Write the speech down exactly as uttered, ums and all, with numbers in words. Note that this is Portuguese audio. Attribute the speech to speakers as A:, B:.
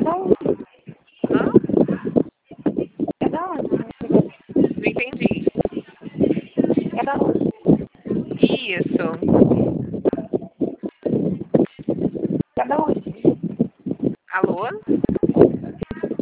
A: da onde?
B: Hã?
A: É da onde?
B: Não entendi.
A: É da onde?
B: Isso.
A: É da onde?
B: Alô?